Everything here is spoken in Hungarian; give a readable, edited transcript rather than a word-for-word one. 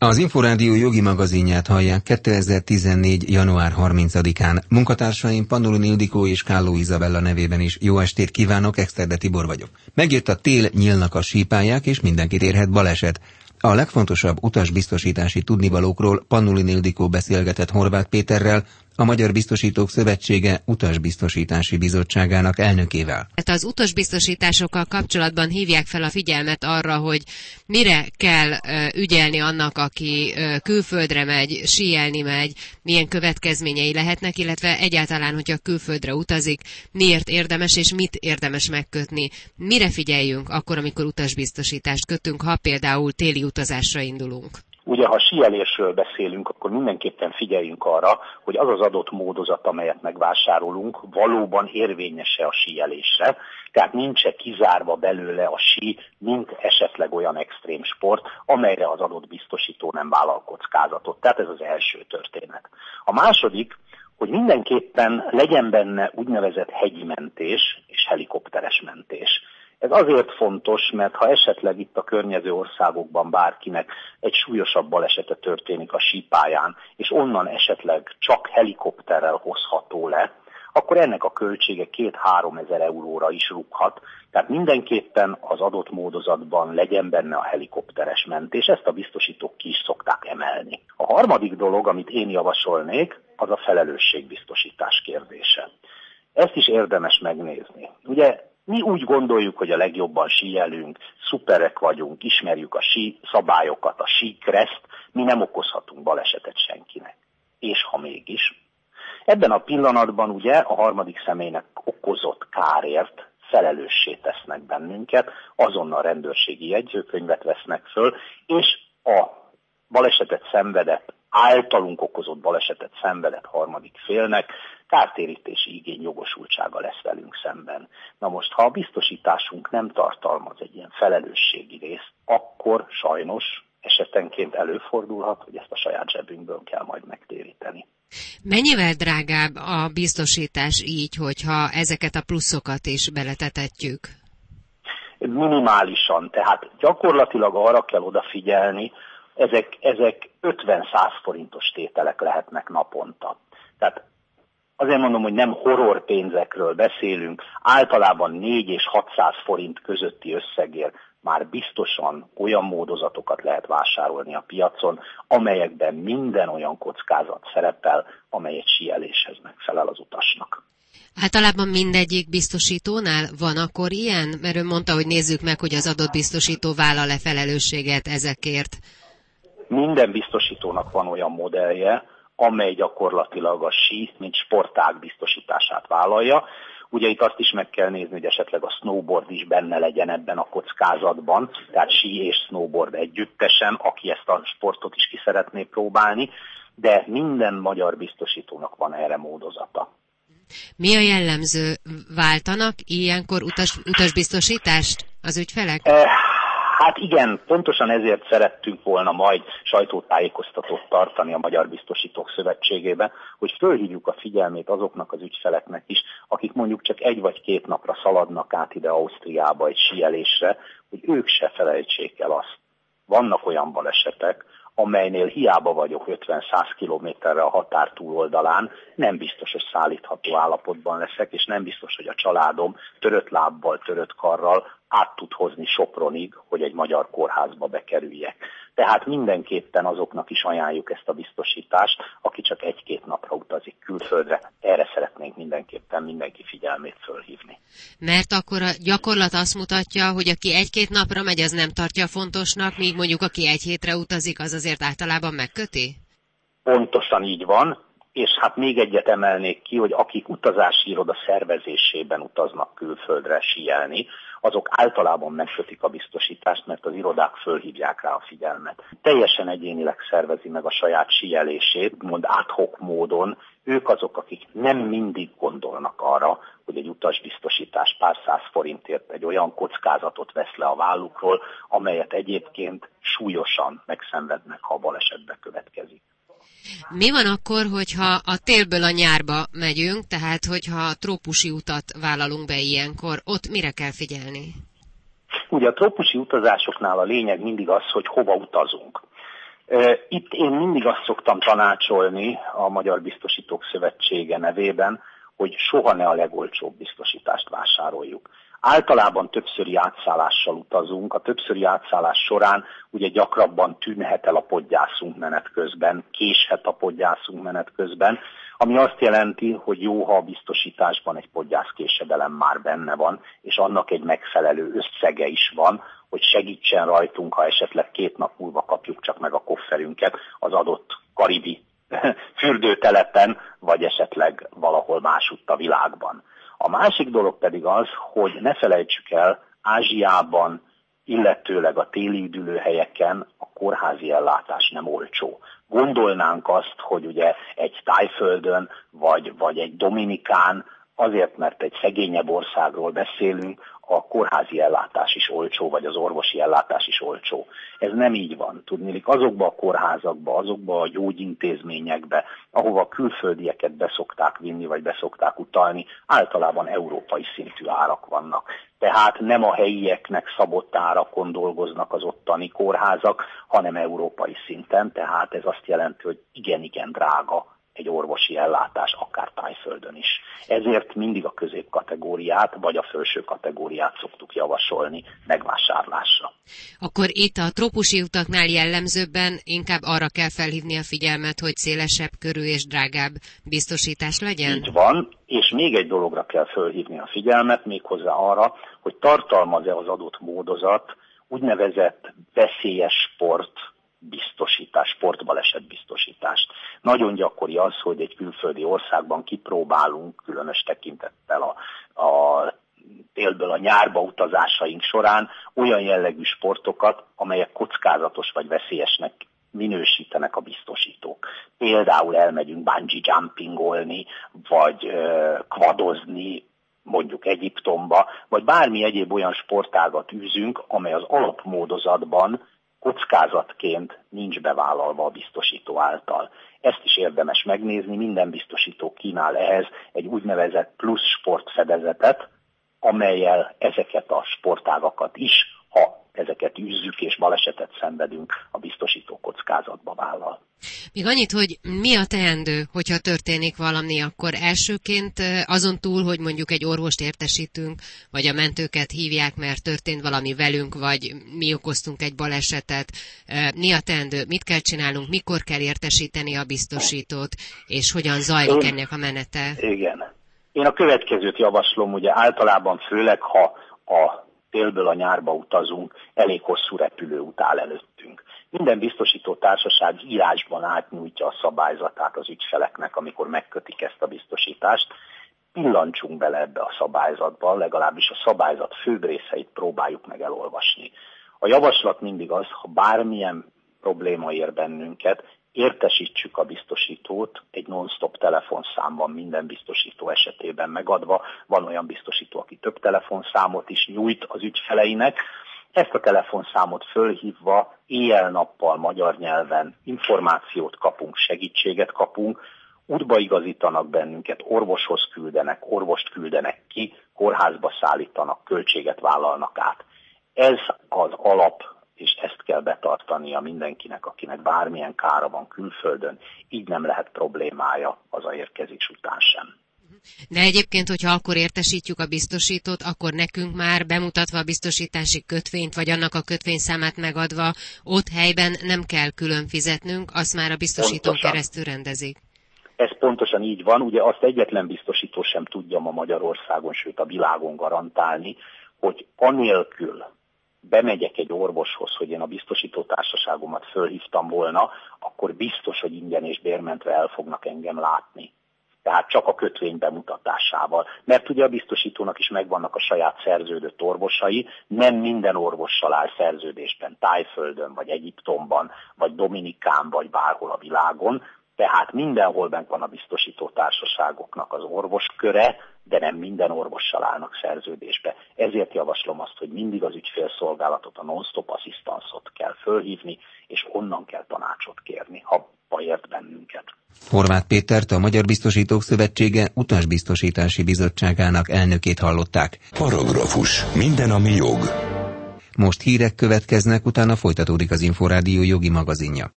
Az Inforádió jogi magazinját hallják 2014. január 30-án. Munkatársaim Pannulin Ildikó és Kálló Izabella nevében is jó estét kívánok, Exterde Tibor vagyok. Megjött a tél, nyílnak a sípályák, és mindenkit érhet baleset. A legfontosabb utasbiztosítási tudnivalókról Pannulin Ildikó beszélgetett Horváth Péterrel, a Magyar Biztosítók Szövetsége Utasbiztosítási Bizottságának elnökével. Az utasbiztosításokkal kapcsolatban hívják fel a figyelmet arra, hogy mire kell ügyelni annak, aki külföldre megy, síelni megy, milyen következményei lehetnek, illetve egyáltalán, hogyha külföldre utazik, miért érdemes és mit érdemes megkötni. Mire figyeljünk akkor, amikor utasbiztosítást kötünk, ha például téli utazásra indulunk? Ugye, ha síelésről beszélünk, akkor mindenképpen figyeljünk arra, hogy az az adott módozat, amelyet megvásárolunk, valóban érvényes-e a síelésre, tehát nincs-e kizárva belőle a sí, mint esetleg olyan extrém sport, amelyre az adott biztosító nem vállal kockázatot. Tehát ez az első történet. A második, hogy mindenképpen legyen benne úgynevezett hegyi mentés és helikopteres mentés. Ez azért fontos, mert ha esetleg itt a környező országokban bárkinek egy súlyosabb balesete történik a sípályán, és onnan esetleg csak helikopterrel hozható le, akkor ennek a költsége 2-3 ezer euróra is rúghat. Tehát mindenképpen az adott módozatban legyen benne a helikopteres mentés, ezt a biztosítók ki is szokták emelni. A harmadik dolog, amit én javasolnék, az a felelősségbiztosítás kérdése. Ezt is érdemes megnézni. Ugye mi úgy gondoljuk, hogy a legjobban síelünk, szuperek vagyunk, ismerjük a sí szabályokat, a síkreszt, mi nem okozhatunk balesetet senkinek. És ha mégis. Ebben a pillanatban ugye a harmadik személynek okozott kárért felelőssé tesznek bennünket, azonnal rendőrségi jegyzőkönyvet vesznek föl, és a balesetet szenvedett, általunk okozott balesetet szenvedett harmadik félnek kártérítési igény jogosultsága lesz velünk szemben. Na most, ha a biztosításunk nem tartalmaz egy ilyen felelősségi részt, akkor sajnos esetenként előfordulhat, hogy ezt a saját zsebünkből kell majd megtéríteni. Mennyivel drágább a biztosítás így, hogyha ezeket a pluszokat is beletetetjük? Minimálisan, tehát gyakorlatilag arra kell odafigyelni, ezek 50-100 forintos tételek lehetnek naponta. Tehát azért mondom, hogy nem horror pénzekről beszélünk, általában 4 és 600 forint közötti összegért már biztosan olyan módozatokat lehet vásárolni a piacon, amelyekben minden olyan kockázat szerepel, amely egy síeléshez megfelel az utasnak. Általában mindegyik biztosítónál van akkor ilyen? Mert ön mondta, hogy nézzük meg, hogy az adott biztosító vállal-e felelősséget ezekért. Minden biztosítónak van olyan modellje, amely gyakorlatilag a sí, mint sportág biztosítását vállalja. Ugye itt azt is meg kell nézni, hogy esetleg a snowboard is benne legyen ebben a kockázatban, tehát sí és snowboard együttesen, aki ezt a sportot is ki szeretné próbálni, de minden magyar biztosítónak van erre módozata. Mi a jellemző? Váltanak ilyenkor utasbiztosítást az ügyfelek? Hát igen, pontosan ezért szerettünk volna majd sajtótájékoztatót tartani a Magyar Biztosítók Szövetségében, hogy fölhívjuk a figyelmét azoknak az ügyfeleknek is, akik mondjuk csak 1 vagy 2 napra szaladnak át ide Ausztriába egy síelésre, hogy ők se felejtsék el azt. Vannak olyan balesetek, amelynél hiába vagyok 50-100 kilométerre a határ túloldalán, nem biztos, hogy szállítható állapotban leszek, és nem biztos, hogy a családom törött lábbal, törött karral át tud hozni Sopronig, hogy egy magyar kórházba bekerüljek. Tehát mindenképpen azoknak is ajánljuk ezt a biztosítást, aki csak 1-2 napra utazik külföldre. Erre szeretnénk mindenképpen mindenki figyelmét fölhívni. Mert akkor a gyakorlat azt mutatja, hogy aki 1-2 napra megy, az nem tartja fontosnak, míg mondjuk aki 1 hétre utazik, az azért általában megköti? Pontosan így van. És hát még egyet emelnék ki, hogy akik utazási iroda szervezésében utaznak külföldre síelni, azok általában megkötik a biztosítást, mert az irodák fölhívják rá a figyelmet. Teljesen egyénileg szervezi meg a saját síelését, mond ad hoc módon. Ők azok, akik nem mindig gondolnak arra, hogy egy utasbiztosítás pár 100 forintért egy olyan kockázatot vesz le a vállukról, amelyet egyébként súlyosan megszenvednek, ha a balesetbe következik. Mi van akkor, hogyha a télből a nyárba megyünk, tehát hogyha trópusi utat vállalunk be ilyenkor, ott mire kell figyelni? Ugye a trópusi utazásoknál a lényeg mindig az, hogy hova utazunk. Itt én mindig azt szoktam tanácsolni a Magyar Biztosítók Szövetsége nevében, hogy soha ne a legolcsóbb biztosítást vásároljuk. Általában többszöri átszállással utazunk, a többszöri átszállás során ugye gyakrabban tűnhet el a podgyászunk menet közben, késhet a podgyászunk menet közben, ami azt jelenti, hogy jó, ha a biztosításban egy podgyászkésedelem már benne van, és annak egy megfelelő összege is van, hogy segítsen rajtunk, ha esetleg 2 nap múlva kapjuk csak meg a kofferünket az adott karibi fürdőtelepen, vagy esetleg valahol másutt a világban. A másik dolog pedig az, hogy ne felejtsük el, Ázsiában, illetőleg a téli üdülőhelyeken a kórházi ellátás nem olcsó. Gondolnánk azt, hogy ugye egy Tájföldön, vagy egy Dominikán, azért, mert egy szegényebb országról beszélünk, a kórházi ellátás is olcsó, vagy az orvosi ellátás is olcsó. Ez nem így van. Tudniillik, azokba a kórházakba, azokba a gyógyintézményekbe, ahova a külföldieket beszokták vinni, vagy beszokták utalni, általában európai szintű árak vannak. Tehát nem a helyieknek szabott árakon dolgoznak az ottani kórházak, hanem európai szinten, tehát ez azt jelenti, hogy igen drága egy orvosi ellátás, akár Tájföldön is. Ezért mindig a középkategóriát, vagy a felső kategóriát szoktuk javasolni megvásárlásra. Akkor itt a trópusi utaknál jellemzőbben inkább arra kell felhívni a figyelmet, hogy szélesebb körű és drágább biztosítás legyen? Így van, és még egy dologra kell felhívni a figyelmet, méghozzá arra, hogy tartalmaz-e az adott módozat úgynevezett veszélyes sportbalesetbiztosítást. Nagyon gyakori az, hogy egy külföldi országban kipróbálunk, különös tekintettel a télből a nyárba utazásaink során olyan jellegű sportokat, amelyek kockázatos vagy veszélyesnek minősítenek a biztosítók. Például elmegyünk bungee jumpingolni, vagy quadozni, mondjuk Egyiptomba, vagy bármi egyéb olyan sportágat űzünk, amely az alapmódozatban kockázatként nincs bevállalva a biztosító által. Ezt is érdemes megnézni, minden biztosító kínál ehhez egy úgynevezett plusz sportfedezetet, amellyel ezeket a sportágakat is, ha ezeket űzzük és balesetet szenvedünk, a biztosító kockázatba vállal. Még annyit, hogy mi a teendő, hogyha történik valami, akkor elsőként azon túl, hogy mondjuk egy orvost értesítünk, vagy a mentőket hívják, mert történt valami velünk, vagy mi okoztunk egy balesetet, mi a teendő, mit kell csinálnunk, mikor kell értesíteni a biztosítót, és hogyan zajlik ennek a menete? Igen. Én a következőt javaslom, ugye általában főleg, ha a télből a nyárba utazunk, elég hosszú repülőút áll előttünk. Minden biztosító társaság írásban átnyújtja a szabályzatát az ügyfeleknek, amikor megkötik ezt a biztosítást. Pillancsunk bele ebbe a szabályzatba, legalábbis a szabályzat főbb részeit próbáljuk meg elolvasni. A javaslat mindig az, ha bármilyen probléma ér bennünket, értesítsük a biztosítót egy non-stop telefonszámban minden biztosító esetében megadva. Van olyan biztosító, aki több telefonszámot is nyújt az ügyfeleinek. Ezt a telefonszámot fölhívva éjjel-nappal magyar nyelven információt kapunk, segítséget kapunk, útba igazítanak bennünket, orvoshoz küldenek, orvost küldenek ki, kórházba szállítanak, költséget vállalnak át. Ez az alap, és ezt kell betartania mindenkinek, akinek bármilyen kára van külföldön, így nem lehet problémája hazaérkezés után sem. De egyébként, hogyha akkor értesítjük a biztosítót, akkor nekünk már bemutatva a biztosítási kötvényt, vagy annak a kötvényszámát megadva, ott helyben nem kell külön fizetnünk, azt már a biztosítón keresztül rendezik. Ez pontosan így van, ugye azt egyetlen biztosító sem tudja ma Magyarországon, sőt a világon garantálni, hogy anélkül bemegyek egy orvoshoz, hogy én a biztosítótársaságomat fölhívtam volna, akkor biztos, hogy ingyen és bérmentve el fognak engem látni. Tehát csak a kötvény bemutatásával. Mert ugye a biztosítónak is megvannak a saját szerződött orvosai, nem minden orvossal áll szerződésben Tájföldön, vagy Egyiptomban, vagy Dominikán, vagy bárhol a világon. Tehát mindenhol bent van a biztosító társaságoknak az orvosköre, de nem minden orvossal állnak szerződésbe. Ezért javaslom azt, hogy mindig az ügyfélszolgálatot, a non-stop asszisztanszot kell fölhívni, és onnan kell tanácsot kérni, ha bajért bennünket. Horváth Pétert, a Magyar Biztosítók Szövetsége Utasbiztosítási Bizottságának elnökét hallották. Paragrafus. Minden, ami jog. Most hírek következnek, utána folytatódik az Inforádió jogi magazinja.